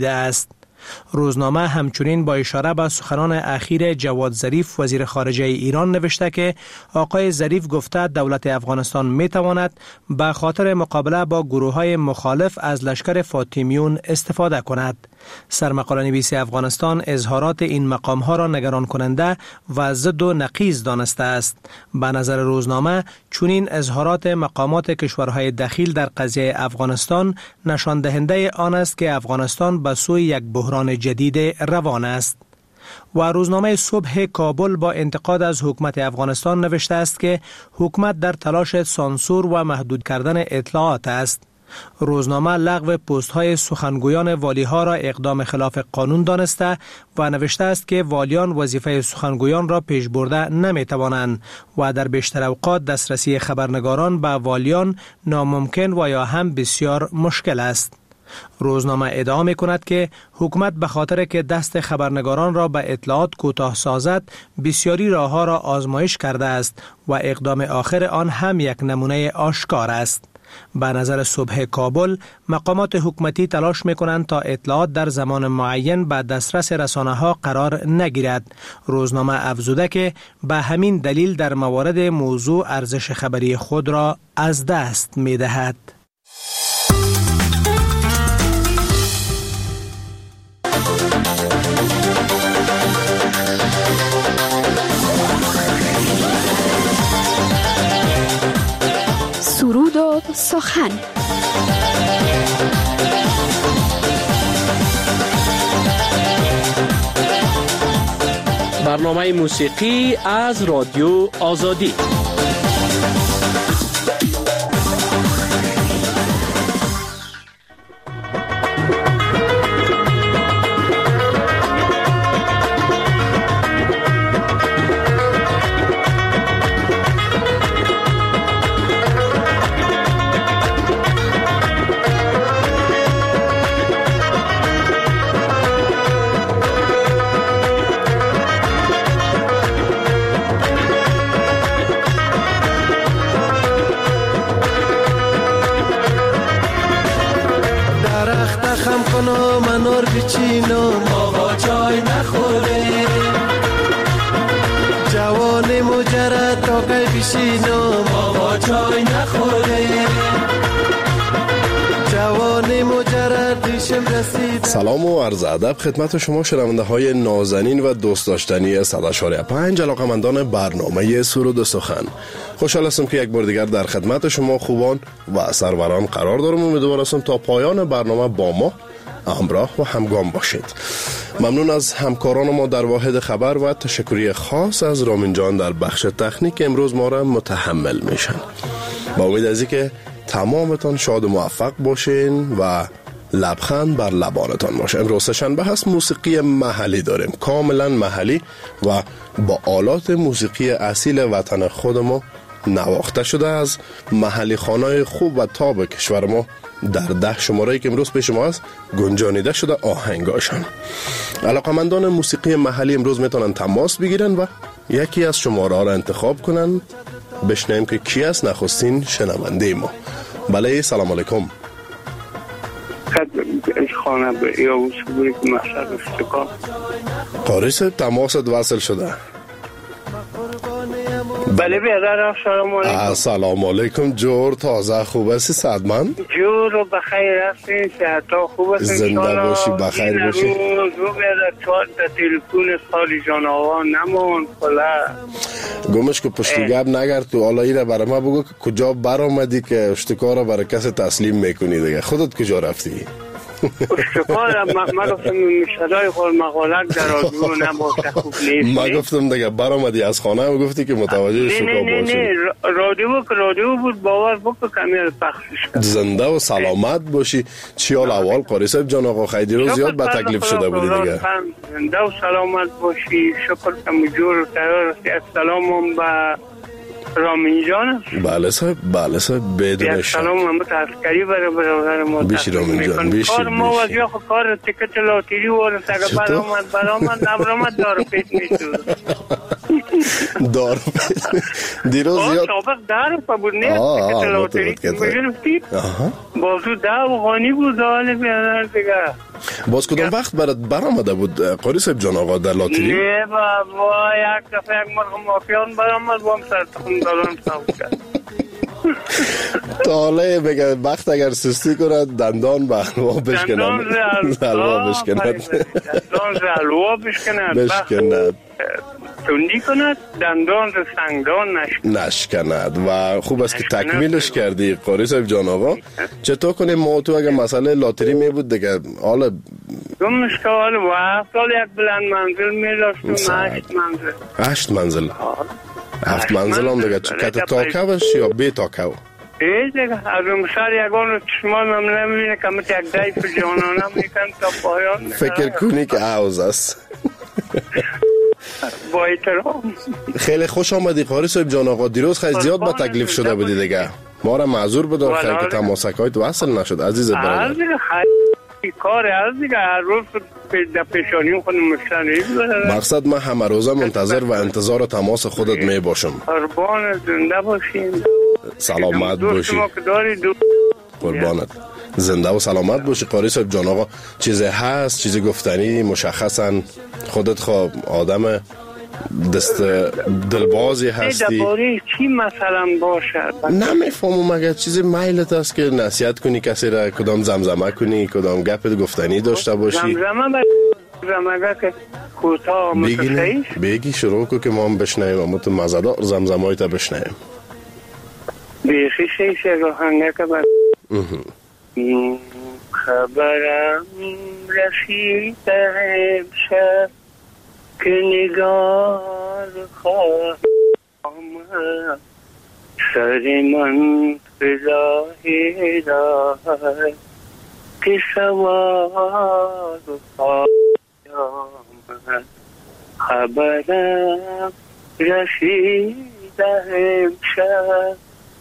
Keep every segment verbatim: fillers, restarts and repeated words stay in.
است. روزنامه همچنین با اشاره به سخنان اخیر جواد ظریف وزیر خارجه ایران نوشته که آقای ظریف گفته دولت افغانستان می تواند به خاطر مقابله با گروه‌های مخالف از لشکر فاطمیون استفاده کند. سرمقاله نویس افغانستان اظهارات این مقام‌ها را نگران کننده و ضد و نقیض دانسته است. به نظر روزنامه چنین اظهارات مقامات کشورهای دخیل در قضیه افغانستان نشان دهنده آن است که افغانستان به سوی یک بحران جدید روان است. و روزنامه صبح کابل با انتقاد از حکومت افغانستان نوشته است که حکومت در تلاش سانسور و محدود کردن اطلاعات است. روزنامه لغو پست های سخنگویان والی ها را اقدام خلاف قانون دانسته و نوشته است که والیان وظیفه سخنگویان را پیش برده نمی توانند و در بیشتر اوقات دسترسی خبرنگاران به والیان ناممکن و یا هم بسیار مشکل است. روزنامه ادعا می کند که حکومت به خاطر که دست خبرنگاران را به اطلاعات کوتاه سازد بسیاری راهها را آزمایش کرده است و اقدام آخر آن هم یک نمونه آشکار است. به نظر صبح کابل مقامات حکومتی تلاش می کنند تا اطلاعات در زمان معین به دسترس رسانه ها قرار نگیرد. روزنامه افزوده که به همین دلیل در موارد موضوع ارزش خبری خود را از دست می دهد. سرود و سخن. برنامه موسیقی از رادیو آزادی. منور بچینو ما با چای نخوره جوان مجرد تا که بشینو ما با چای نخوره جوان مجرد دیشم رسید. سلام و عرض ادب خدمت شما شنونده های نازنین و دوست داشتنی صد و چهار و پنج علاقه‌مندان برنامه سرود و سخن. خوشحال هستم که یک بار دیگر در خدمت شما خوبان و سروران قرار دارم. امیدوار هستم تا پایان برنامه با ما همراه و همگام باشید. ممنون از همکاران ما در واحد خبر و تشکری خاص از رامین جان در بخش تکنیک امروز ما را متحمل میشن. با امید از اینکه تمامتان شاد و موفق باشین و لبخند بر لبانتان باشه. امروز سه‌شنبه هست، موسیقی محلی داریم، کاملا محلی و با آلات موسیقی اصیل وطن خود ما نواخته شده از محلی خانای خوب و تاب کشور ما در ده شماره‌ای که امروز پیش ما است گنجانیده شده آهنگاشان. علاقه‌مندان موسیقی محلی امروز میتونن تماس بگیرن و یکی از شماره ها را انتخاب کنن. بشنویم که کی است نخستین شنونده ما. بله، سلام علیکم. خانه به یا وصولی که مشهد استکام قاری صاحب تماست وصل شده. بله بیادر، سلام علیکم. سلام علیکم. جور تازه خوب هستی صدمن؟ جور و بخیر هستین، صحت ها خوب هستین؟ زنده باشی، بخیر باشی. روز رو بیادر چهار تا تلفون خالی جانوان نمون فلا گمش که پشتی گب نگرد تو. حالا ایره برای ما بگو که کجا بر آمدی که اشتکار رو برای کسی تسلیم میکنی دیگه. خودت کجا رفتی؟ اشتکار ما گفتم صدای خور مقالک در رادیو نباشه خوب نیست. ما گفتم دیگه بر آمدی از خانه و گفتی که متوجه اشتکار باشی. نه نه نه رادیو که رادیو بود باور بکن کمی پخشش کرد. زنده و سلامت باشی. چی حال احوال قاری صاحب جان؟ آقا خیدی رو زیاد با تکلیف شده بودی دیگه. زنده و سلامت باشی. شکر کم جور تیار هستی. السلام با رامین جان. بله صاحب، بله صاحب، بدون شک. سلام محمد عسکری برای برادر ما. بیشی رامین جان، بیشی. کار ما وجه خو کار تکت لاتری ورد سگه برامد برامد نبرامد دارو پیت میشود. دارو پیت دیروز زیاد سابق دارو پا بود نه تکت لاتری میگرفتی بازو ده و غانی بود حال بیادر دیگه. باز کدام وقت برات برآمده بود قاری صاحب جان آقا در لاتری؟ نه بابا یک دفعه یک مرغ مافیان برآمد بام سر تخم دارم ساو کرد. تا حالا بگه وقت اگر سستی کند دندان به حلوا بشکند. دندان ز حلوا بشکند. دندان ز حلوا بشکند. بشکند. تندی کند دندان ز سنگدان نشکند. نشکند و خوب است که تکمیلش کردی قاری صاحب جان آقا. چطور کنیم ما تو اگر مسئله لاتری می بود دیگه حالا دومش که حالا وقت سال یک بلند منزل می داشتم هشت منزل. هشت منزل. هفت منزل هم دیگه کت تاکوش یا بی تاکو؟ ای دیگه از اون سر یکان رو چشمان هم نمیبینه که مت یک دایی پر جانانه میکن تا پایان. فکر کنی که عوض است. با احترام. خیلی خوش آمدی قاری صاحب جان آقا. دیروز خیلی زیاد با تکلیف شده بودی دیگه. ما را معذور بدار خیلی که تماسکایت وصل نشد عزیز برادر. از دیگه خیلی کار از دیگه هر روز در پیشانی خودم مشتری بودم. مقصد من همه روزه منتظر و انتظار تماس خودت می باشم. قربان زنده باشین. سلامت باشی. قربانت. زنده و سلامت باشی قاری صاحب جان آقا. چیزی هست چیزی گفتنی مشخصا خودت خواه آدم دست دلبازی هستی درباره چی مثلا باشد؟ نمیفهمم اگر چیزی میلت است که نصیحت کنی کسی را کدام زمزمه کنی کدام گپ گفتنی داشته باشی. زمزمه زمزمه که کوتاه متخیل بگی شروع کو که ما هم بشنویم اما تو مزدار زمزمه‌ای تا بشنویم. بیخی شیشه رو هنگه که بر خبرم رسیده امشب که نگار خواهم سر من بزاهی دار که سوار خواهم خبرم رسیده امشب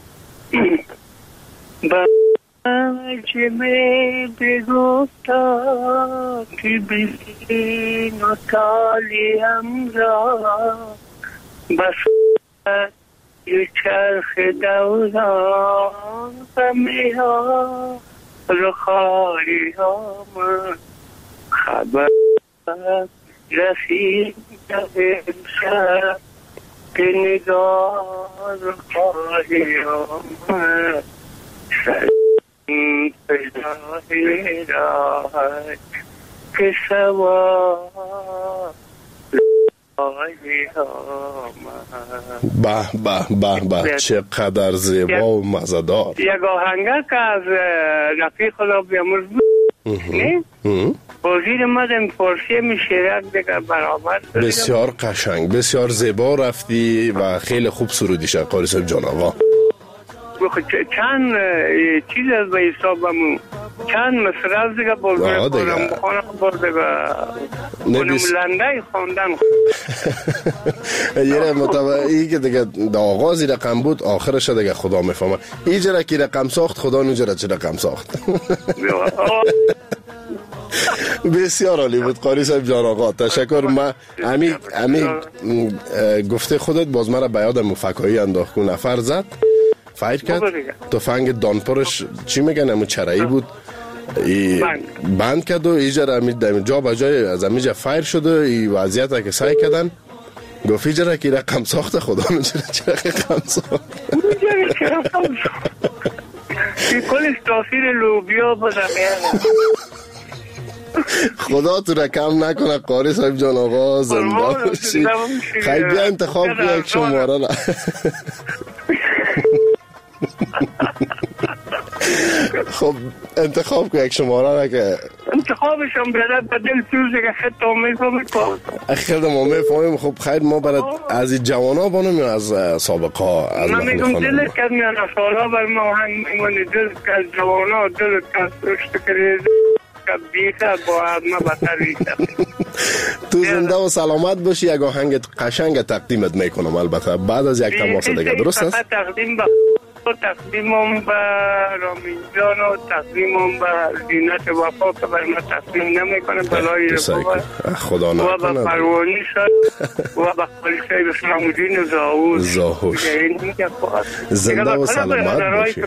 بجمه بگفتا که بین و تالیم را بس یه چرخ دوران غمی ها رو خاری ها من خبر رسید امشب که نگار خاری ها من پیدای رای که سوا به به به به چقدر زیبا و مزدار. یک آهنگه که از رفیق خدا بیامرز بود نه؟ وزیر مدن فارسی میشه دیگه برابر. بسیار قشنگ بسیار زیبا رفتی و خیلی خوب سرودی شد قاری صاحب جان آقا. چند چیز از به حسابمون چند مصر از دیگه بلگره کنم بخانه خبر دیگه کنم لنده خوندن. یه متوقعی که دیگه دا آغازی رقم بود آخرش دیگه خدا میفهمه. ایجا کی رقم ساخت خدا نجا چه رقم ساخت. بسیار عالی بود قاری صاحب جان آقا. تشکر. من امی امی گفته خودت باز مرا به یادم فکایی انداخت که نفر زد فایر کرد تفنگ دانپرش چی میگن همون چرایی بود ای بند کرد و ایجا را جا با جای از امیجا فایر شد و ای وضعیت که سعی کردن گفت ایجا را که رقم ساخت خدا نجا چه رقم ساخت کلش تاثیر لوبیا بودم خدا تو رقم نکنه قاری صاحب جان آقا. زنده باشی. خیلی بیا انتخاب که یک شماره را خب انتخاب که یک شماره را که انتخابشم برد به دل سوزه که خیلی تا میفهمی کار خیلی ما میفهمیم. خب خیلی ما برد از این جوان ها بانم یا از سابقه ها؟ من میگم دلت کد میان افعال ها بر ما هنگ میمونی دلت کد جوان ها دلت کد رشت کرده کد بیخه با آدمه بطر ریشه. تو زنده و سلامت باشی. یک آهنگ قشنگ تقدیمت میکنم البته بعد از یک تماس دیگه. درست است؟ تقدیم با تقدیمم به رامین جان و تقدیمم به زینت وفا که بر من تقدیم نمیکنه بلای رفا خدا نکنه و به پروانی شد و به خالیسه اسلام الدین زاهوش زاهوش زنده و سلامت باشی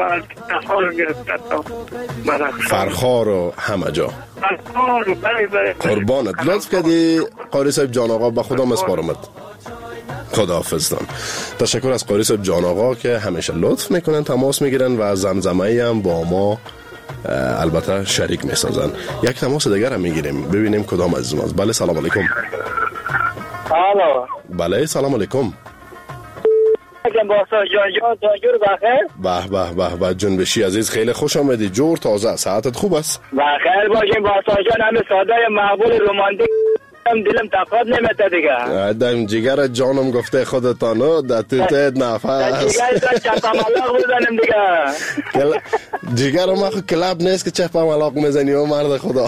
فرخار و همه جا قربانت. لطف کردی قاری صاحب جان آقا، به خدا مسپارمت. خداحافظتان. تشکر از قاری صاحب جان آقا که همیشه لطف میکنن، تماس میگیرن و زمزمه هم با ما البته شریک میسازن. یک تماس دیگر هم میگیریم ببینیم کدام از ماست. بله سلام علیکم. الو. بله سلام علیکم. به به به به جنبشی عزیز، خیلی خوش آمدی. جور تازه، ساعتت خوب است؟ بخیر باشیم باسا جان. همه سادای مقبول رومانتیک دلم تقاد نمیته دیگه. دم جگر جانم گفته خودتانو در توتت نفس جگر چپا ملاق بزنم دیگه. جگر ما خود کلاب نیست که چپا ملاق میزنی و مرد خدا.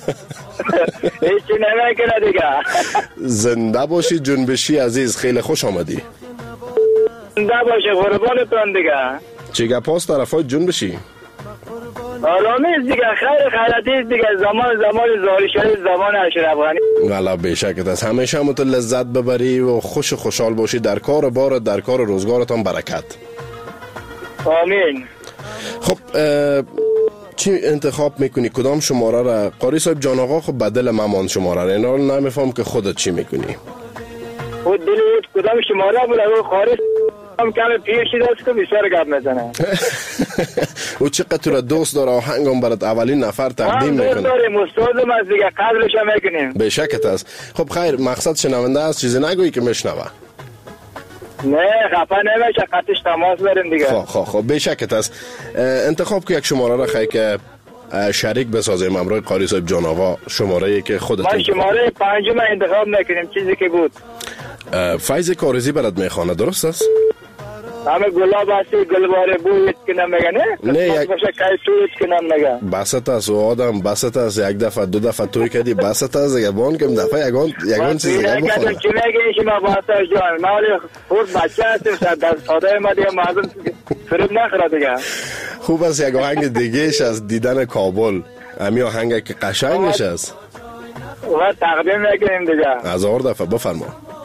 هیچی نمیکنه دیگه. زنده باشی جنبشی عزیز، خیلی خوش آمدی. زنده باشی قربانتون دیگه. چی گپاس طرفای جنبشی؟ آرامیز دیگه، خیر خیراتیست دیگه. زمان زمان زاری شدید، زمان اشرف غنی. والا بیشکت است. همیشه هم تو لذت ببری و خوش و خوشحال باشی. در کار بارت، در کار روزگارتان برکت. آمین. خب چی انتخاب میکنی؟ کدام شماره را؟ قاری صاحب جان آقا خب بدل ممان شماره را. اینا رو نمیفهم که خودت چی میکنی. خود دلیت کدام شماره بود؟ اگه خارج هم کم پیشی دست که بسیار گپ میزنه. او چقدر تو را دوست داره، آهنگم برات اولین نفر تقدیم میکنه. دوست داریم، استادم از دیگه، قدرش هم میکنیم. به شکت است. خب خیر، مقصد شنونده است، چیزی نگویی که میشنوه. نه خفه نمیشه، قطعش تماس بریم دیگه. خب خب خب به شکت است. انتخاب که یک شماره را خیلی که شریک بسازیم امروز قاری صاحب جان آقا. شماره ای که خودت. ما شماره پنجم انتخاب میکنیم. چیزی که بود فیض کارزی برات میخوانه، درست است؟ همه گلاب هستی، گلباره بویت که نمیگه نه؟ نه یک باشه که تویت که نمیگه. بست است و آدم بست است. یک دفعه دو دفعه توی کردی بست است. یبان که دفعه یگان یگان چیز دیگه بخوره. چی میگی شما باسا جان؟ ما ولی خود بچه هستیم، در ساده ما دیگه مازم فریب نخوره دیگه. خوب است یک آهنگ دیگهش از دیدن کابل. امی آهنگ که قشنگش است. و تقدیم میکنیم دیگه. هزار دفعه بفرما.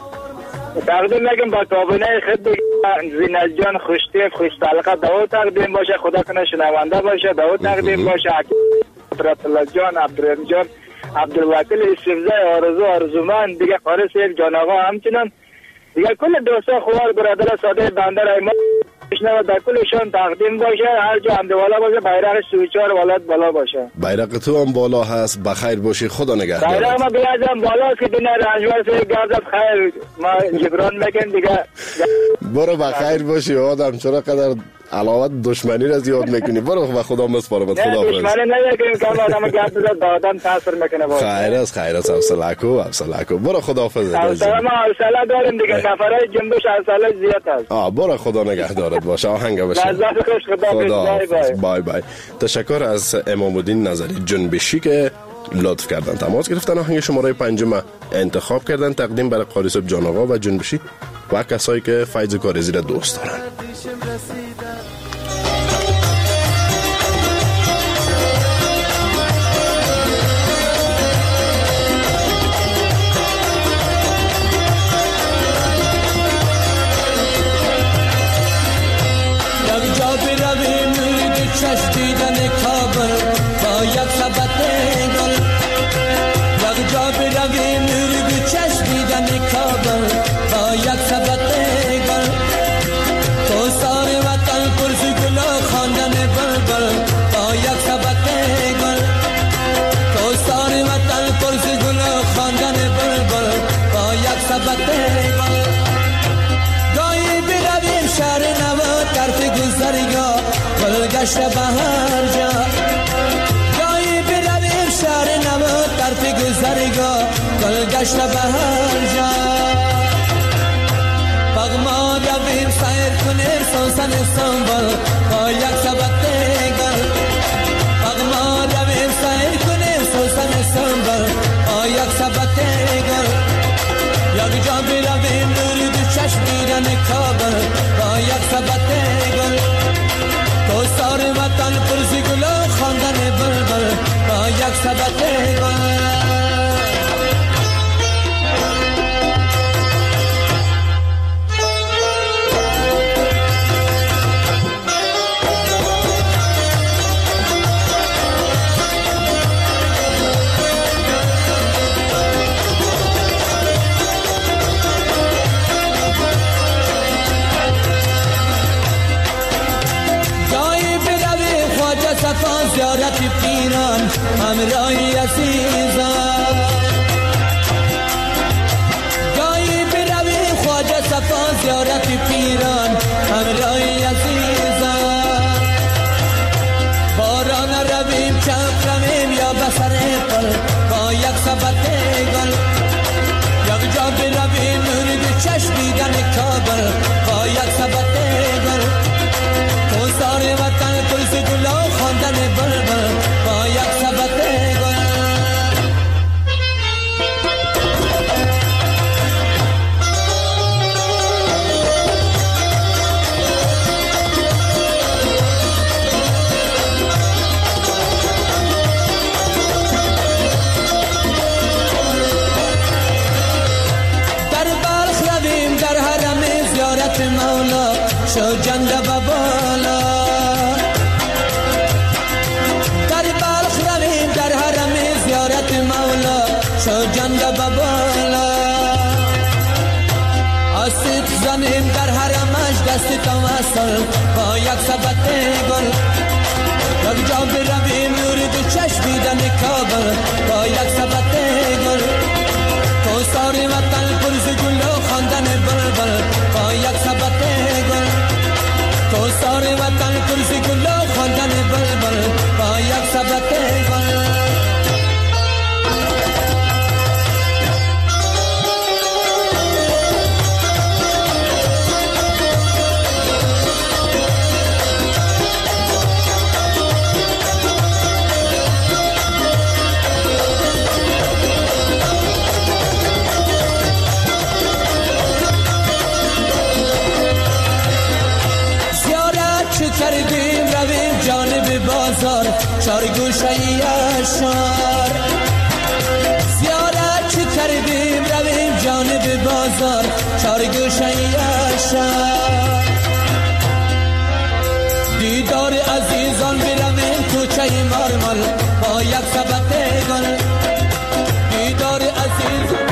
تقدیم میکنم با کابینه خود زینت جان خوشتیف خوشتلقه دو تقدیم باشه. خدا کنه شنونده باشه. دو تقدیم باشه. عبدالله جان، عبدالرحیم جان، عبدالوکیل استفزای آرزو آرزومند دیگه. قاری صاحب جان آقا همچنان دیگه کل دوستا خوار برادر ساده بنده رای ما بشنوه در کلشان تقدیم باشه. هر جا حمد والا باشه، بیرق سویچار ولاد بالا باشه. بیرق تو هم بالا هست. بخیر باشی، خدا نگهدار. بیرق ما بیازم بالا که دینه رنجور سے گازت خیر ما جبران میکن دیگه. برو بخیر باشی آدم. چرا قدر علاوت دشمنی را زیاد میکنی؟ برو و خدا مسپارمت. خدا حافظ. دشمنی نمیکنیم که آدم گپ بزد به آدم تاثیر میکنه. خیر است، خیر است. حوصله کو، حوصله کو. برو خدا حافظ. حوصله ما حوصله داریم دیگه. نفرای جنبش حوصله زیاد است. آ برو خدا نگهدارت باشه. آهنگ باشه. لذت خوش. خدا بای بای. بای بای. تشکر از امام الدین نظری جنبشی که لطف کردن، تماس گرفتن، آهنگ شماره پنجم انتخاب کردن تقدیم برای قاری صاحب جان آقا و جنبشی و کسایی که فیض کارزی را دوست دارن. چشیدن کابل با یک سبت گل، یک جا برویم نور چشیدن کابل با یک سبت گل. تو سار وطن پرز گل خواندن بلبل با یک سبت گل. تو سار وطن پرز گل خواندن بلبل با یک سبت گل. گاهی برویم شهر نو طرف گذرگاه گشت بهر جا. گاهی برویم شهر نو طرف گذرگاه گل گشت بهر جا. پغما رویم سیر کنیم سوسن استانبول با یک سبت گل. پغما رویم سیر کنیم سوسن استانبول با یک سبت گل. یک جا برویم نور دو چشم دیدن کابل با یک سبت گل. همراهی عزیزم گاهی برویم خواجه صفا زیارت پیران همراهی عزیزم باران رویم چپ رویم یا بسر پل با یک سبت گل یک جا برویم نور چشمیدن کابل با یک سبت گل کوسار وطن پرس گلا خواندن بلبل با یک سبت گل مولا شو جنده بابالا در بلخ رویم در حرم زیارت مولا شو جنده بابالا آسیب زنیم در حرمش دست توسل با یک سبت گل یک جا برویم نور دو چشمیدن کابل با یک سبت گل کوسار وطن پرز گل و خواندن بلبل با یک سبت گل کوسار وطن پرز گل و خواندن بلبل با یک سبت گل کردیم رویم جانب بازار چار گوشه اشار زیارت چه کردیم رویم جانب بازار چار گوشه اشار دیدار عزیزان برویم کوچه مارمال با یک سبت گل دیدار عزیزان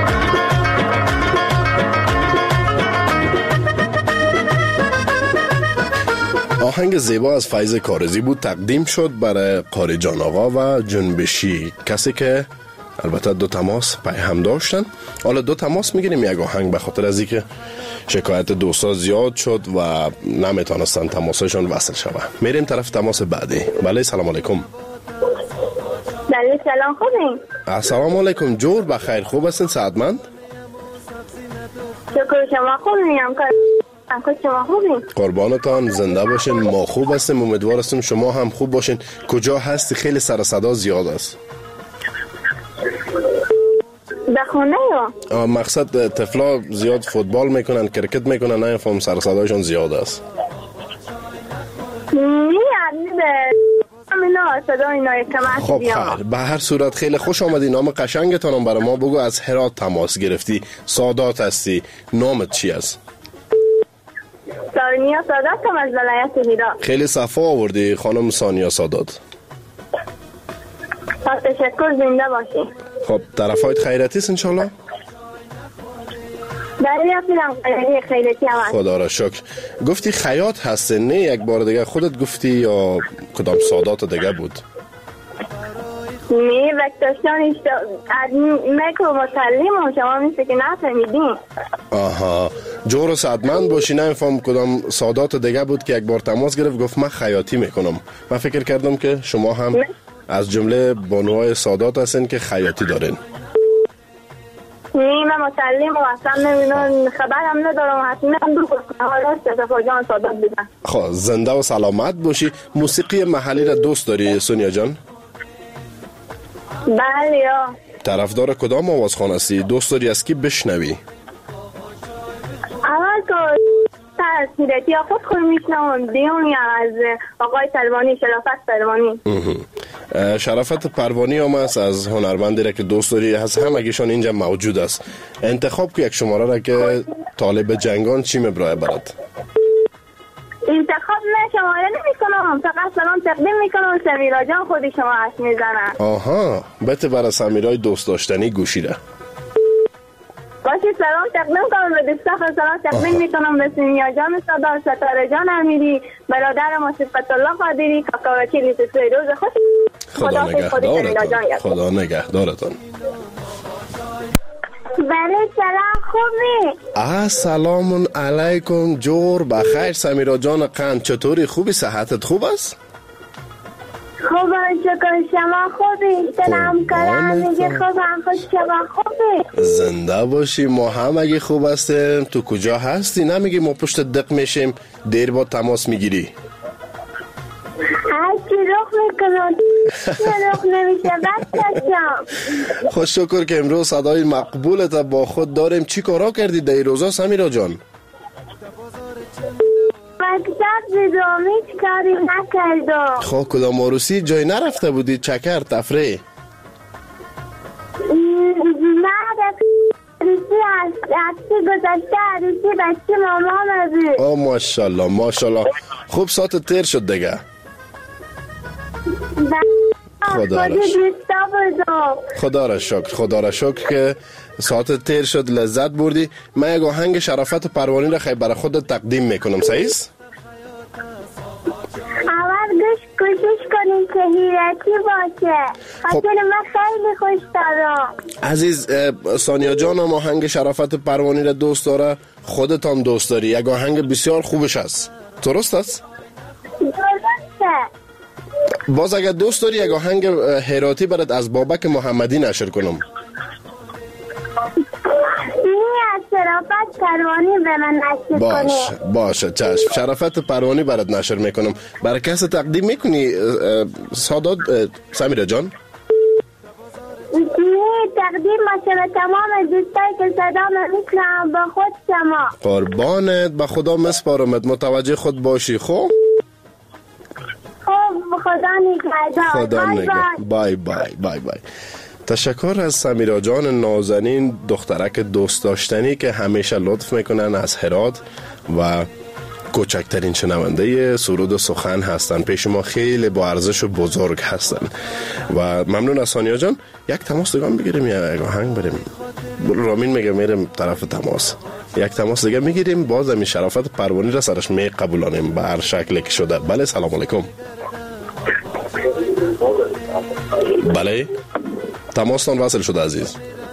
آهنگ زیبا از فیض کارزی بود، تقدیم شد برای قاری جان آقا و جنبشی، کسی که البته دو تماس پیام داشتن. حالا دو تماس میگیریم یک آهنگ به خاطر از اینکه شکایت دوستا زیاد شد و نمیتونستن تماسشون وصل شوه. میریم طرف تماس بعدی. بله سلام علیکم. بله سلام خوبین؟ السلام علیکم، جور بخیر، خوب هستین سعادتمند؟ شکر شما خوبین؟ شما خوبین؟ قربانتان، زنده باشین. ما خوب هستیم، امیدوار هستیم شما هم خوب باشین. کجا هستی؟ خیلی سر صدا زیاد است. در خونه یا؟ مقصد طفلا زیاد فوتبال میکنن، کرکت میکنن، نه فهم سر صداشون زیاد است. نه به همینا صدا اینا کمک خب خیر، به هر صورت خیلی خوش آمدی. نام قشنگتانم برای ما بگو. از هرات تماس گرفتی، سادات هستی، نامت چی است؟ سانیا سادات هم از ولایت هرات. خیلی صفا آوردی خانم سانیا سادات. تشکر، زنده باشی. خب طرفایت خیرتی است انشالله؟ بله خیلی خیرتی هم هست. خدا را شکر. گفتی خیاط هستی، نه یک بار دیگه خودت گفتی یا کدام سادات دیگه بود؟ نه وقتاشان اشتا میکرو مسلم و شما میسته که نفهمیدین. آها، جور و سعدمند باشی. نمیفهم کدام سادات دیگه بود که یک بار تماس گرفت گفت من خیاطی میکنم. من فکر کردم که شما هم نه. از جمله بانوهای سادات هستین که خیاطی دارین. نه من مسلم و اصلا نمیدونم، خبرم ندارم، حتما دو راست صفا جان سادات بودن. خب زنده و سلامت باشی. موسیقی محلی را دوست داری سونیا جان؟ بله یا. طرفدار کدام آوازخوان هستی؟ دوست داری از کی بشنوی؟ اول که تاثیرتی خود خود میشنوم، دیون از آقای پروانی، شرافت پروانی. شرافت پروانی هم است از هنرمندی را که دوست داری، از همگیشان اینجا موجود است. انتخاب که یک شماره را که طالب جنگان چی مبرای برد؟ انتخاب نه شماره نمی کنم، فقط سلام تقدیم می کنم. سمیرا جان خودی شما عشق می زنن. آها، بته برای سمیرای دوست داشتنی گوشی را باشی سلام تقدیم کنم به دستخ. سلام تقدیم می کنم به سمیرا جان صدار، ستاره جان امیری، برادر ما صفت الله قادری، کاکا وکیلی سوی روز خوش. خدا نگهدارتان. خدا نگهدارتان. بله سلام خوبی؟ السلام علیکم جور بخیر. سمیرا جان قند چطوری؟ خوبی؟ صحتت خوب است؟ خوبم شکر. شما خوبی؟ سلام کرم میگه خوبم. خوش شما خوبی؟ زنده باشی. ما هم اگه خوب هستیم. تو کجا هستی؟ نمیگی ما پشت دق میشیم دیر با تماس میگیری؟ هرچی رخ میکنم رخ نمیشه بچه‌شم. خوش شکر که امروز صدای مقبولت با خود داریم. چی کارا کردی در روزا سمیرا جان؟ مکتب دیدم هیچ کاری نکردم. خب کدام عروسی جای نرفته بودی؟ چکر تفریح؟ نه عروسی هستی گذاشته عروسی بچه مامان بود. آه ماشالله ماشالله. خوب ساعت تیر شد دیگه. خدا را شکر. خدا را شکر. خدا را شکر که ساعت تیر شد لذت بردی. من یک آهنگ شرافت پروانی را خیلی برای خود تقدیم میکنم. صحیح است؟ اول گوش کوشش کنیم که هیرتی باشه. خاطر من خیلی خوش دارم. عزیز سانیا جان هم آهنگ شرافت پروانی را دوست داره. خودت هم دوست داری. یک آهنگ بسیار خوبش است. درست است؟ درسته. باز اگر دوست داری یک آهنگ هراتی برات از بابک محمدی نشر کنم. شرافت پروانی به من نشر باش کنی. باشه چشم. شرافت پروانی برات نشر میکنم. برای کس تقدیم میکنی سادات سمیرا جان؟ نه تقدیم باشه به تمام دوستایی که صدا میشنم با خود شما. قربانت. به خدا مسپارمت. متوجه خود باشی. خب خب خدا نگهدار. خدا نگهدار. بای بای بای بای. تشکر از سمیرا جان نازنین دخترک دوست داشتنی که همیشه لطف میکنن از هرات و کوچکترین شنونده سرود و سخن هستن. پیش ما خیلی با ارزش و بزرگ هستن و ممنون از سانیا جان. یک تماس دیگه بگیریم یا یک آهنگ بریم؟ رامین میگه میریم طرف تماس. یک تماس دیگه میگیریم باز همین شرافت پروانی را سرش می قبولانیم به هر شکلی که شده. بله سلام علیکم. بله تماستان وصل شده عزیز.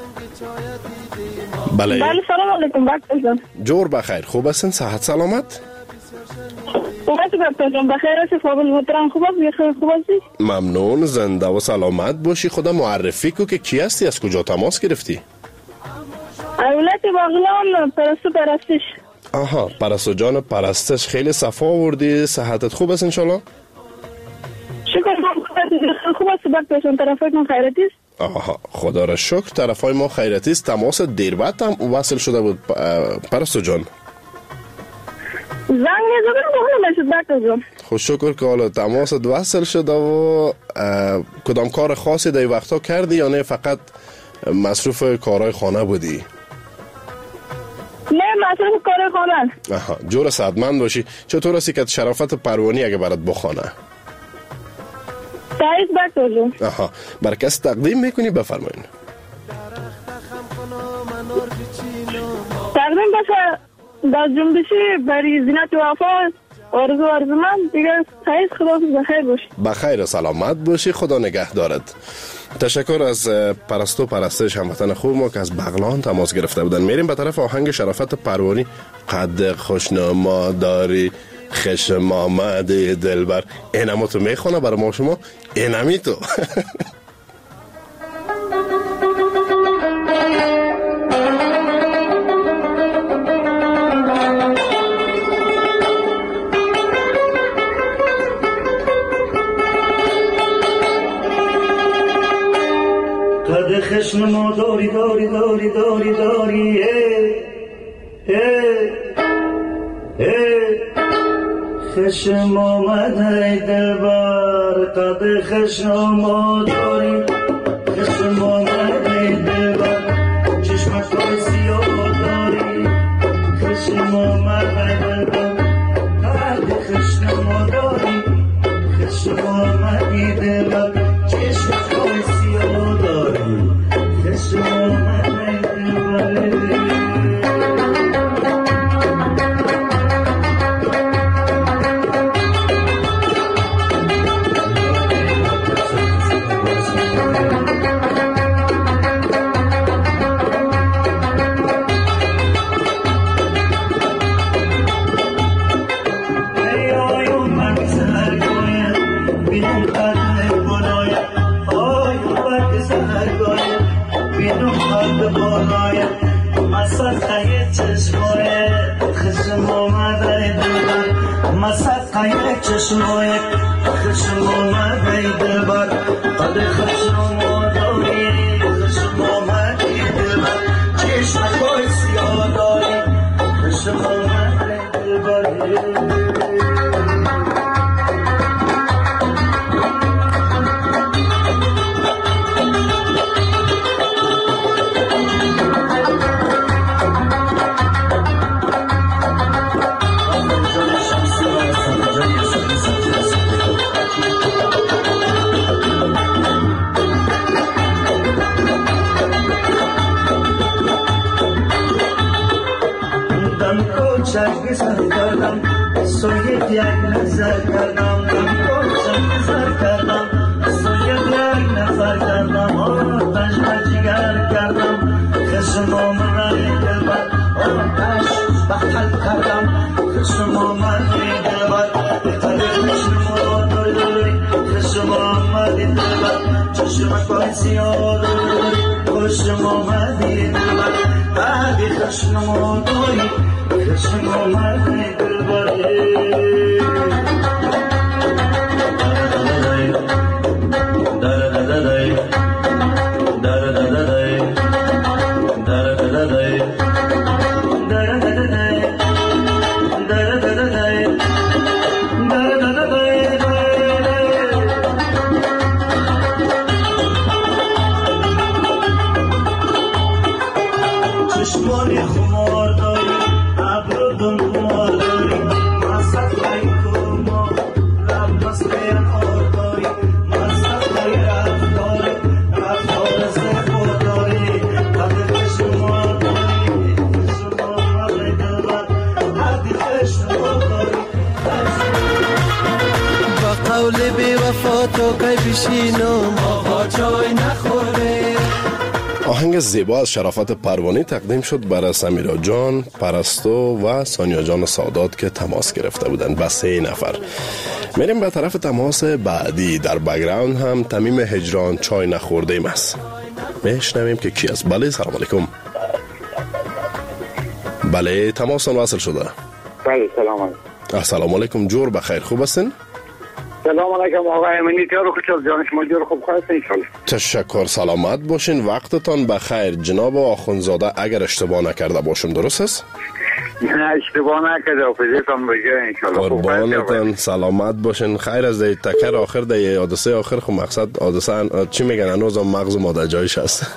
بله بله سلام علیکم بکتر جان. جور بخیر. خوب هستین؟ صحت سلامت؟ خوب هستی بکتر جان؟ بخیر هستی؟ فاضل محترم خوب هستی؟ خوب هستی؟ ممنون. زنده و سلامت باشی. خدا معرفی کو که کی هستی؟ از کجا تماس گرفتی؟ اولت باغلان پرستو پرستش. آها پرستو جان پرستش. خیلی صفا آوردی. صحتت خوب است انشالله؟ شکر خوب است بکتر جان. طرفای من خیرتی است؟ آها خدا را شکر طرفای ما خیرتی است. تماس دیر بعد هم وصل شده بود پرستو جان. زنگ زدم بخونم نشد بکتر جان. خوش شکر که حالا تماست وصل شده و کدام کار خاصی در وقتا کردی یا نه فقط مصروف کارهای خانه بودی؟ نه مصروف کارهای خانه. آها جور صحتمند باشی. چطور هستی که شرافت پروانی اگه برات بخونه؟ سعید بکتر جان. آها برای کس تقدیم میکنی؟ بفرمایین. تقدیم باشه در جنبشی برای زینت وفا آرزو آرزومند دیگه. سعید خدا بخیر باشی. بخیر سلامت باشی. خدا نگهدارت. تشکر از پرستو پرستش هموطن خوب ما که از بغلان تماس گرفته بودن. میریم به طرف آهنگ شرافت پروانی. قد خوشنما داری خشم آمده دلبر. اینمو تو میخونه برای ما شما. اینمی تو قد خشم ما داری داری داری داری داری ای ای ای خشم آمده دلبر. قد خشم ما داری خشم آمده دلبر. چشمت پر سیاه داری خشم آمده دلبر. قد خشم ما داری خشم آمده دلبر. چشمت پر سیاه داری خشم آمده دلبر. ببینم خط بالای مسقه چشمای خشم آمده دلبر مسقه چشمای خشم آمده دلبر قد خشم آمده خشم آمده دلبر چشمای سیاه داری خشم آمده دلبر چک سر کردم سویت یک نظر کردم چک سر کردم سویت یک نظر کردم آتش و جگر کردم خشم آمده دلبر آتش بخل کردم خشم آمده دلبر قد خشم آمده خشم آمده دلبر چشمک بای سیاه خشم آمده دلبر بعد خشم آمده خشم آمده دلبر چشمانی خمار داری ابرو دون خمار داری مصد خیلی کما رب مسته آر داری مصد خیلی رفتار رفتار زفا داری قد خشما داری خشما مغی دلبر حدی خشما داری با قول بی وفا تو که بشینم آقا جای نخوره. آهنگ زیبا از شرافت پروانی تقدیم شد برای سمیرا جان، پرستو و سانیا جان سادات که تماس گرفته بودند با سه نفر. میریم به طرف تماس بعدی. در بک‌گراند هم تمیم هجران چای نخورده ایم است. میشنویم که کی است. بله سلام علیکم. بله تماس واصل شده. بله سلام علیکم. السلام علیکم. جور بخیر، خوب هستین؟ سلام علیکم آقای امینی، جور خوشحال جان شما جور خوب هستین انشالله. تشکر، سلامت باشین، وقتتان بخیر. جناب آخوندزاده اگر اشتباه نکرده باشم درست است؟ نه اشتباه نکرده، حافظتان بگه انشالله. قربانتان، سلامت باشین. خیر از دی تکر آخر دی حادثه آخر خو مقصد حادثه چی میگن هنوز مغز ما در جایش هست.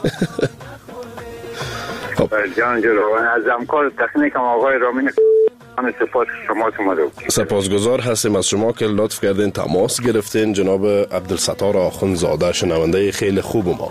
خب جان جلوان از همکار تکنیکم آقای رامین سپاس شما شماره. سپاسگزار هستیم از شما که لطف کردین تماس گرفتین. جناب عبدالستار آخوندزاده شنونده خیلی خوب ما.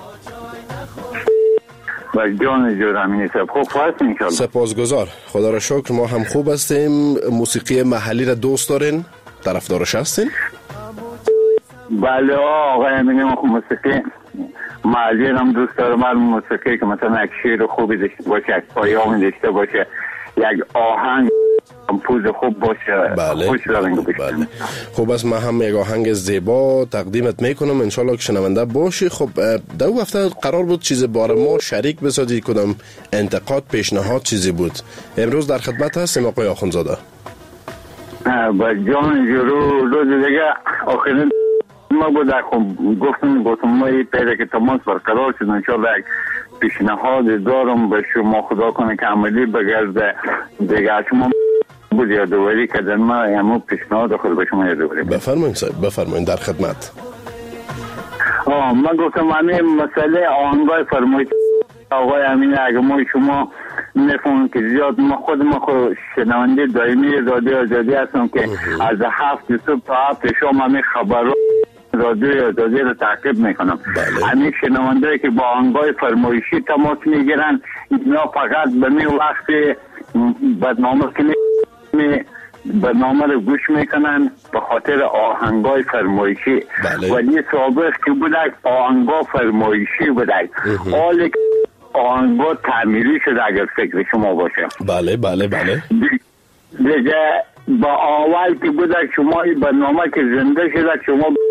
و جان جرامین صاحب خوب هستین انشالله. سپاسگزار، خدا را شکر ما هم خوب هستیم. موسیقی محلی را دوست دارین؟ طرفدارش هستین؟ بله آقای امینی ما موسیقی محلی هم دوست دارم. من موسیقی که مثلا یک شعر خوبی داشته باشه، یک پیام داشته باشه، یک آهنگ پوز خوب باشه. بله. خوش بله. خوب است، من هم یک آهنگ زیبا تقدیمت میکنم انشالله که شنونده باشی. خب دو هفته قرار بود چیز بار ما شریک بسازی، کدام انتقاد پیشنهاد چیزی بود. امروز در خدمت هستیم آقای آخوندزاده. با جان جرو روز دیگه آخرین ما بود گفتم گفتم ما این پیدا که تماس برقرار شد انشالله یک پیشنهاد دارم به شما، خدا کنه که عملی بگرده دیگه. شما بود یادواری کردن، ما همون پیشنهاد خود به شما یادواری. بفرمایید صاحب، بفرمایید در خدمت. آه من گفتم همین مسئله آهنگای فرمایید آقای امین، اگه ما شما نفهم که زیاد ما خود ما خود شنونده دائمی رادیو آزادی هستم که از هفت صبح تا هفت شام همین خبرها رادیو آزادی رو تعقیب میکنم. همین شنونده که با آهنگای فرمایشی تماس میگیرن، اینا فقط به می وقت برنامه که می برنامه رو گوش میکنن به خاطر آهنگای فرمایشی. بله. ولی سابق که بودک آهنگا فرمایشی بودک، حال آهنگا تعمیری شده اگر فکر شما باشه. بله بله بله. دیگه با اول که بودک شما این برنامه که زنده شده شما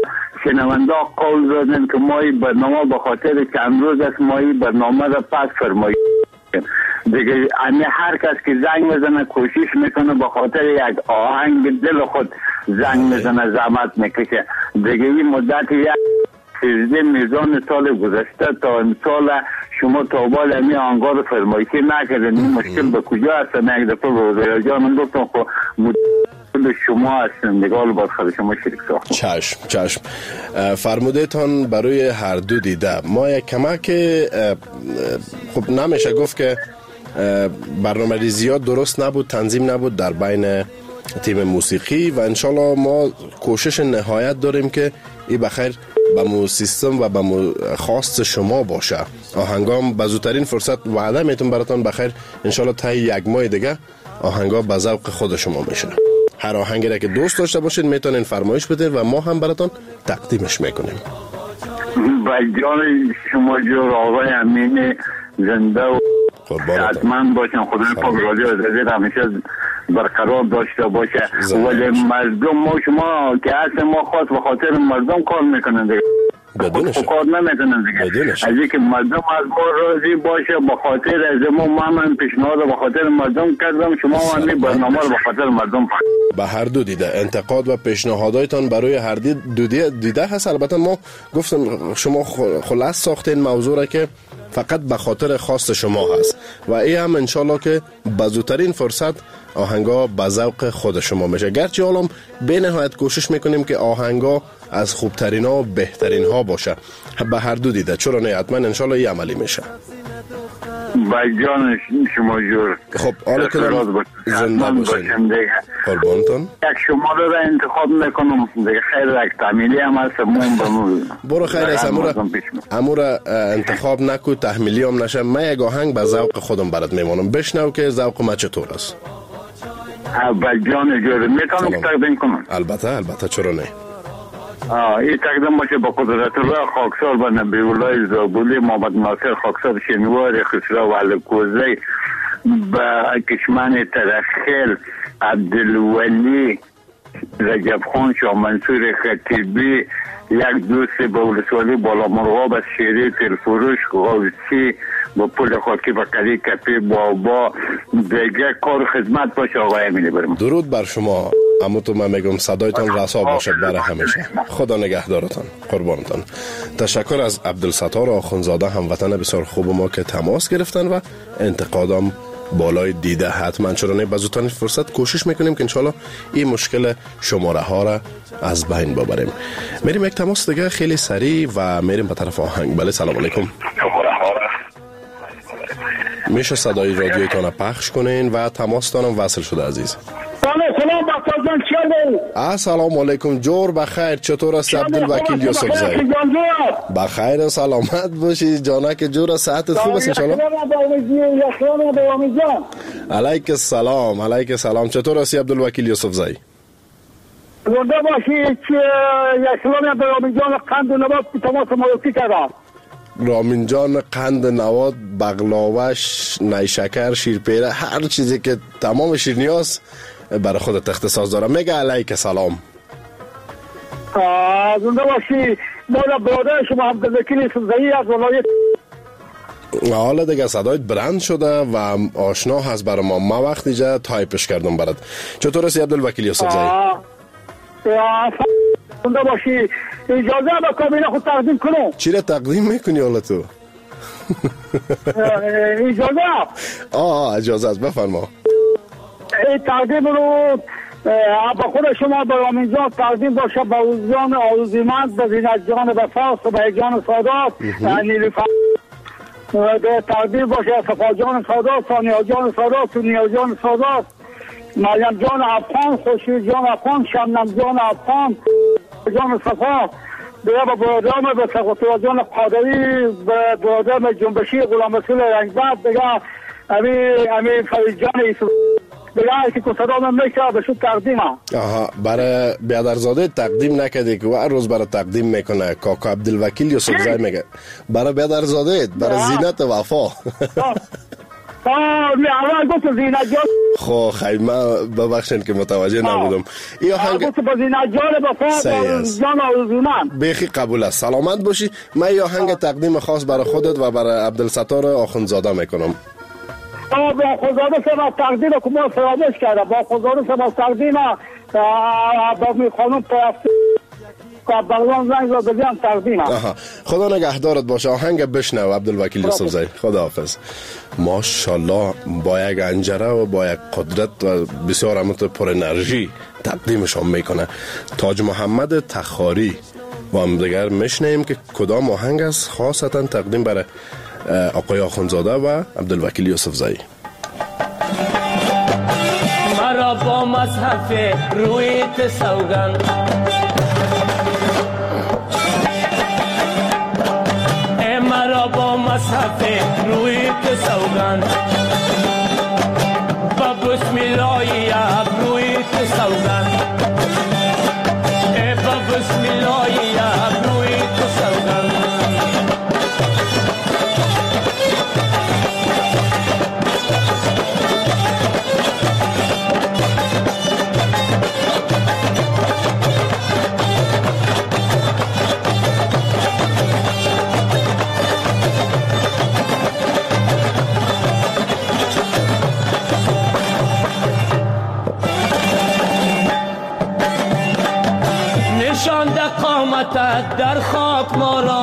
شنونده قول دادن که ما این برنامه به خاطر چند روز است ما این برنامه را پس فرمایید دیگه. امی هر کس که زنگ میزنه کوشش میکنه به خاطر یک آهنگ دل خود زنگ میزنه، زحمت میکشه دیگه. این مدت یک سیزده میزان سال گذشته تا امسال شما تا بال امی آنگاه رو فرمایشی نکردن. این مشکل به کجا هست؟ من یک دفعه روزای جانم گفتم خب مدل شما هستن دیگه، حالا باید خود شما شریک ساختم. چشم چشم. فرمودهتان برای هر دو دیده ما یک کمک، خب نمیشه گفت که برنامه ریزیات درست نبود، تنظیم نبود در بین تیم موسیقی و انشالله ما کوشش نهایت داریم که این بخیر به مو سیستم و به مو خواست شما باشه. آهنگام به زودترین فرصت وعده میتون براتون بخیر انشالله تا یک ماه دیگه آهنگا به ذوق خود شما میشه. هر آهنگی را که دوست داشته باشید میتونین فرمایش بدین و ما هم براتون تقدیمش میکنیم. با جان شما جور آقای امین زنده و حتما باشن. خدای پاک رادیو عزیز همیشه برقرار داشته باشه. ولی مردم ما شما که اصل ما خاص به خاطر مردم کار میکنن دیگه، بدونش کار نمیتونن دیگه. از اینکه مردم از ما راضی باشه به خاطر از ما ما من پیشنهاد به خاطر مردم کردم، شما همین برنامه رو به خاطر مردم به هر دو دیده انتقاد و پیشنهاداتتان برای هر دو دیده هست. البته ما گفتم شما خلاص ساختین موضوع را که فقط به خاطر خواست شما هست و این هم انشالله که بزودترین فرصت آهنگا به ذوق خود شما میشه. گرچه حالا به نهایت کوشش میکنیم که آهنگا از خوبترین ها و بهترین ها باشه به هر دو دیده، چرا نه؟ حتما انشالله این عملی میشه. با جان شما جور. خب حالا که زنده باشین قربانتون. یک شماره را انتخاب میکنم دیگه، خیر یک تحمیلی هم هست مون برو خیر است. امور انتخاب نکو تحمیلی هم نشه. من یک آهنگ به ذوق خودم برات میمانم، بشنو که ذوق ما چطور است. با جان جور میتونم تقدیم کنم؟ البته البته چرا نه. آه این تقدیم باشه با قدرت الله خاکسار و نبی الله زابولی محمد ناصر خاکسار شنوار خسرو و علکوزی با کشمن ترخیل عبدالولی رجب خان شاه منصور خطیبی یک دوست با ولسوالی بالا مرغاب از شیری تلفروش غوثی با پول خاکی و قلی کپی بابا دیگه کار خدمت باشه. آقای امینی بریم. درود بر شما. اما تو من میگم صدایتان رسا باشد برای همیشه. خدا نگهدارتان. قربانتان. تشکر از عبدالستار آخونزاده هموطن بسیار خوب ما که تماس گرفتن و انتقادم بالای دیده. حتما چرا نه بزودترین فرصت کوشش میکنیم که انشالله این مشکل شماره ها را از بین ببریم. میریم یک تماس دیگه خیلی سریع و میریم به طرف آهنگ. بله سلام علیکم. میشه صدای رادیویتان پخش کنین و تماستانم وصل شده عزیز. سلام بخیر چیه؟ سلام علیکم جور بخیر. چطور است عبدالوکیل یوسف زی؟ بخیر و سلامت باشی جانک جور. صحت خوب است انشالله؟ علیک السلام علیک السلام. چطور است عبدالوکیل یوسف زی؟ زنده باشی که یک سلامی به رامین جان قند و نواد تماس موسیقی کردم. رامین جان قند نواد بغلاوش نیشکر شیرپیره هر چیزی که تمام شیرنیاست برای خودت اختصاص دارم. میگه علیک سلام. زنده باشی. باید برادر شما عبدالوکیل یوسف زی از ولایت. حالا دیگه صدایت برند شده و آشنا هست برای ما. ما وقتی جا تایپش کردم برات. چطور هستی عبدالوکیل یوسف زی؟ زنده باشی. اجازه با کابینه خود تقدیم کنم. چی را تقدیم میکنی حالا تو؟ اجازه؟ آه اجازه است بفرما. این تقدیم رو با خود شما با رامین جان تقدیم باشه با اوزیان آوزیمند با زینت جان بفاس و با جان سادات نیلوفر تقدیم باشه صفا جان سادات ثانیه جان سادات و نیا جان سادات مریم جان افغان خوشی جان افغان شمنم جان افغان جان صفا بیا با برادرم به سقوطی جان قادری به برادرم جنبشی غلام رسول رنگبرد دیگه امی امی فرید جان ایسو دیگه که صدام میشه به شو تقدیم. آها برای بیادرزاده تقدیم نکردی که هر روز برای تقدیم میکنه کاکا عبدالوکیل یوسف زی میگه برای بیادرزاده برای زینت وفا. خو خیمه ببخشید که متوجه نبودم. این آهنگ گفت با زینت جان وفا جان آرزومند. بخی قبول است. سلامت باشی. من این آهنگ تقدیم خاص برای خودت و برای عبدالستار آخوندزاده میکنم. با خداوند سپاس تقدیم که ما فراموش کرده. با خداوند سپاس تقدیم با می خانم پرستی بغلان زنگ را بزیم تقدیم. خدا نگهدارت باشه. آهنگ بشنو عبدالوکیل یوسفزئی. خداحافظ. ماشاءالله با یک انجره و با یک قدرت و بسیار امت پر انرژی تقدیمشان میکنه. تاج محمد تخاری و هم دیگر میشنیم که کدام آهنگ است خاصتا تقدیم برای آقای آخوندزاده و عبدالوکیل یوسفزئی. مرا با مصحف رویت سوگند ای مرا با مصحف رویت سوگند با بسم الله رویت سوگند ای با بسم الله رویت سوگند نشانده قامتت در خاک ما را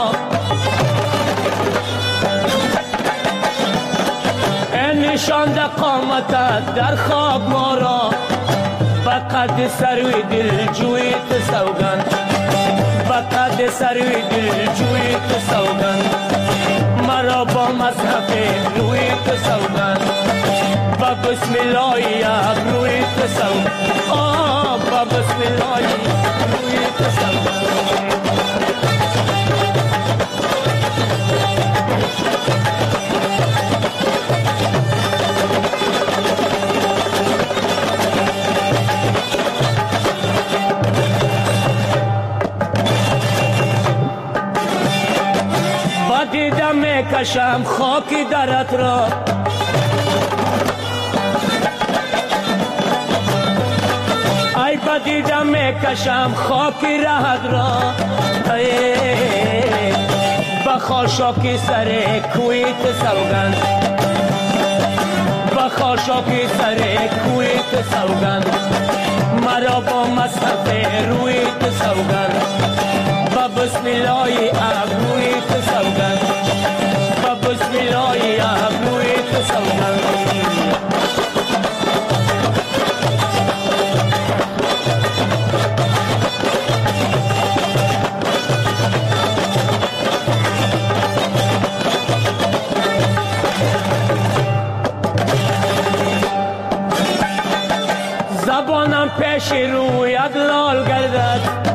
نشانده قامتت در خاک ما را بقد سروی دل جویت سوگند بقد سروی دل جویت سوگند مرا با مصحف رویت سوگند با بسم الله رویت سوگند آه با بسم الله رویت سوگند دیدم میکشم خاکی درت را ای با دیدم میکشم خاکی رهت را با خاشاکی سر کویت سوگند با خاشاکی سر کویت سوگند مرا با مصحف رویت سوگند با بسم الله ابرویت سوگند با بسم الله ابرویت سوگند زبانم پیش رویت لال گردد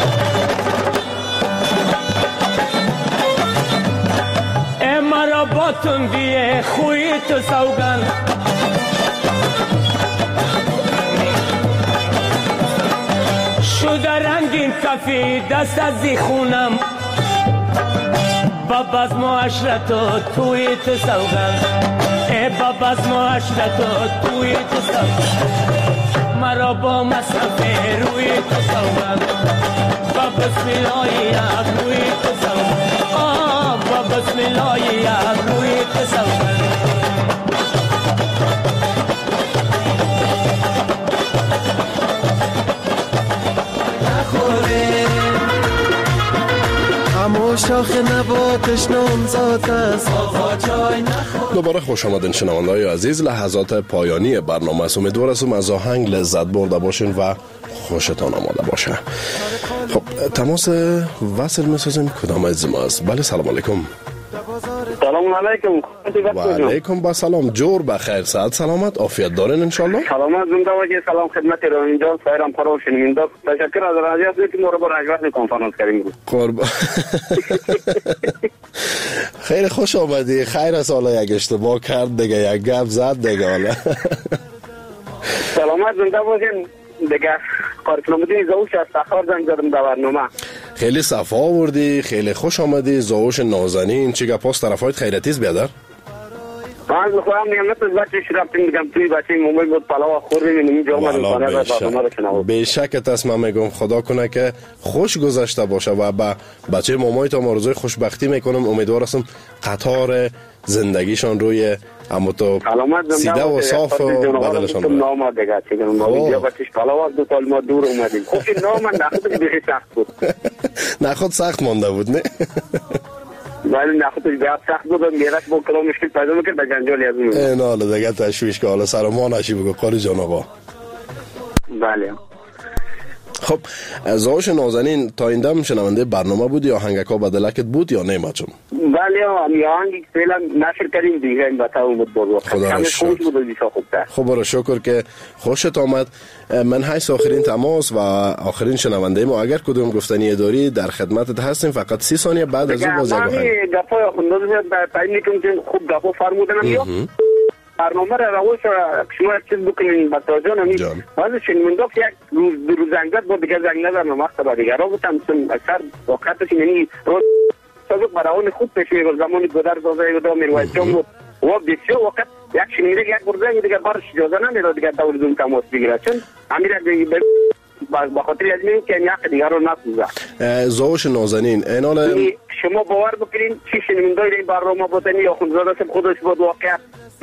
ای مرا با تندی خوی تو سوگند شده رنگین کفی دست از زی خونم باب از معاشرت و توی تو سوگند ای باب از معاشرت و توی تو سوگند مرا با مصحف روی تو سوگند با بسم الله روی تو سوگند آه با بسم الله روی تو سوگند نخوره همو شاخ نباتش نامزاد است آقا جای نخوره. دوباره خوش آمدین شنونده‌های عزیز. لحظات پایانی برنامه است. امیدوار هستم از آهنگ لذت برده باشین و خوشتان آماده باشه. خب تماس وصل می‌سازیم. کدام از ما است؟ بله سلام علیکم. سلام علیکم. و علیکم با سلام. جور بخیر، صحت سلامت، عافیت دارین ان شاء الله. سلامت زنده باشید. سلام خدمت رادیو جان سایرام خراب شنونده. تشکر از رادیو است که ما رو برای وقت کنفرانس کردیم. قربان. خیلی خوش آمدی. خیر است. حالا یک اشتباه کرد دیگه، یک گپ زد دیگه. حالا سلامت زنده باشین. دیگه کار کلمدین زوش از سخار زنگ زدم در برنامه. خیلی صفا آوردی، خیلی خوش آمدی. زوش نازنین چی گپاس طرفایت خیرتیز بیادر؟ من میخوام میگم مثل بچه رفتیم میگم توی بچه مومای بود پلاو خوردیم اینجا اومدیم خانه و برنامه رو شنویم. به شک تصمیم میگم خدا کنه که خوش گذشته باشه و با بچه مومای تا آرزوی خوشبختی میکنم. امیدوار هستم قطار زندگیشان روی اما تو سیده و صاف و بدلشان رو نام دیگه چیگم ما بچهش پلاو دو سال ما دور اومدیم. خب این نام من نخودش بخی سخت بود. نخود سخت مانده بود نه؟ ولی نخودش بیاد سخت بود و میرش با کلام مشکل پیدا میکرد به جنجالی از اون. این حالا دیگه تشویش که حالا سر ما نشی بگو قاری جان آقا. بله. خب زاوش نازنین تا این دم شنونده برنامه بود یا آهنگکا بدلکت بود یا نه ماچم؟ بله آهنگی فعلا نشر کردیم دیگه این بتاو بود بود. خدا را شکر. خب را شکر که خوشت آمد. من حیث آخرین تماس و آخرین شنونده ما اگر کدوم گفتنی داری در خدمتت هستیم. فقط سی ثانیه بعد از اون باز یک آهنگ. گپای خوندم تعیین میکنم که خوب گپا فرمودنم یا برنامه را روش شما چیز بکنین بطا جان همین ولی شنیمنداف یک روز دو روز زنگت بود دیگه زنگ نزدم وقت با دیگه را بودم چون اکثر وقتش یعنی روز سازق براون خوب پیش میگو زمانی گذر زازه و میرویز جان بود و بسیار وقت یک شنیمنده یک برزنگ دیگه بارش جازه نمیره دیگه دور زون تماس بگیره چون همین را با خاطر از میگم که یک دیگه رو نسوزه. زاوش نازنین اینال شما باور بکنین چی شنیمنده این برنامه بودنی یا خونزاده سم خودش بود واقعا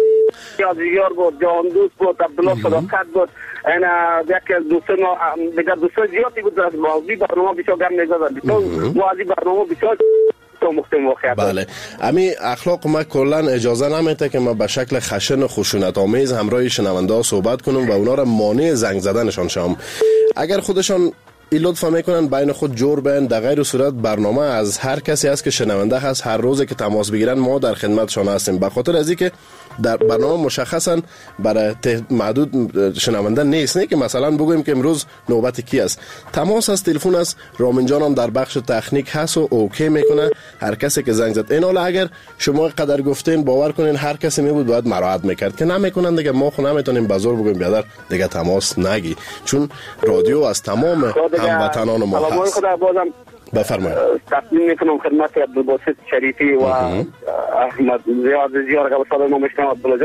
یادیار بود، جهان دوست بود، عبدالله صداقت بود. این یک دوستان دیگر دوستان زیادی بود از موضوعی برنامه بسیار گرم نگذاشتن. بسیار موضوعی برنامه بسیار تو مختلف واقعیت. بله. امی اخلاق ما کلا اجازه نمیده که ما به شکل خشن و خشونت آمیز همراه شنونده ها صحبت کنیم و اونا را مانع زنگ زدنشان شوم. اگر خودشان این لطفا میکنن بین خود جور بین در غیر صورت برنامه از هر کسی است که شنونده هست هر روز که تماس بگیرن ما در خدمتشان هستیم. به خاطر از اینکه در برنامه مشخصا برای محدود شنونده نیست نه که مثلا بگویم که امروز نوبت کی است. تماس از تلفن است. رامین جان هم در بخش تکنیک هست و اوکی میکنه هر کسی که زنگ زد. این حالا اگر شما قدر گفتین باور کنین هر کسی می بود باید مراعات میکرد که نمیکنن دیگه ما خو نمیتونیم بازار بگویم بیادر دیگه تماس نگی چون رادیو از تمام هموطنان ما هست. بفرمایید. تقدیم میکنم خدمت عبدالباسط شریفی و احمد زیاد زیاد که صدای ما میشنم عبدالله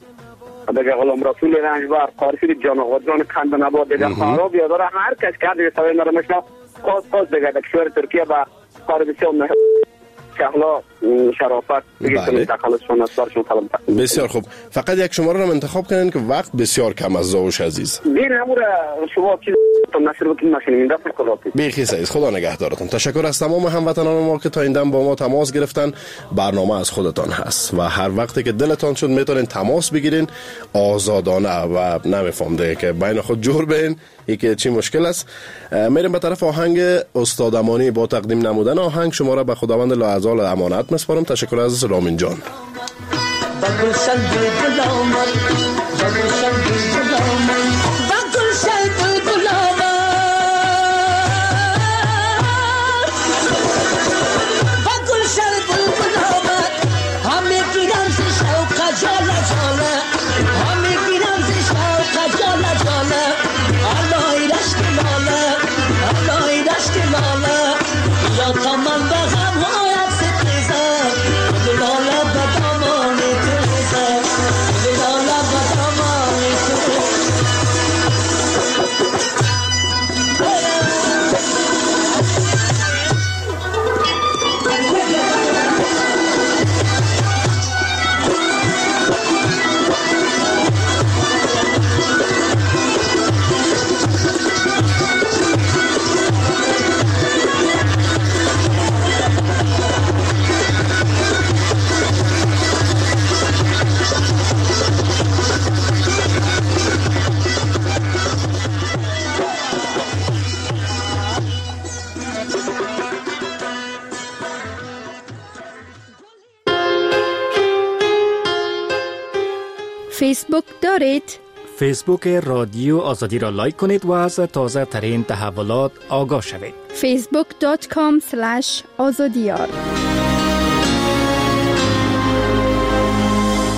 دیگه غلام رسول رنجبر قارفی جان آقا جان کند نباد دیگه خراب یاداره هر کس که دیگه صدای ما رو میشنم خاص خاص دیگه در کشور ترکیه با کار بسیار مهم شهلا شرافت بله. بسیار خوب. فقط یک شماره رو انتخاب کنین که وقت بسیار کم از زاوش عزیز. بین همون شما چیز نشر بکنید ماشین دفعه خدا بیخی سعید خدا نگهدارتون. تشکر از تمام هموطنان ما که تا این دم با ما تماس گرفتن. برنامه از خودتان هست و هر وقتی که دلتان شد میتونین تماس بگیرین آزادانه و نمیفهم دیگه که بین خود جور بین یکی چی مشکل است. میریم به طرف آهنگ استاد امانی با تقدیم نمودن آهنگ شما را به خداوند لاعضال امانت میسپارم. تشکر از رامین جان. فیسبوک دارید؟ فیسبوک رادیو آزادی را لایک کنید و از تازه ترین تحولات آگاه شوید. فیسبوک دات کام اسلش آزادیار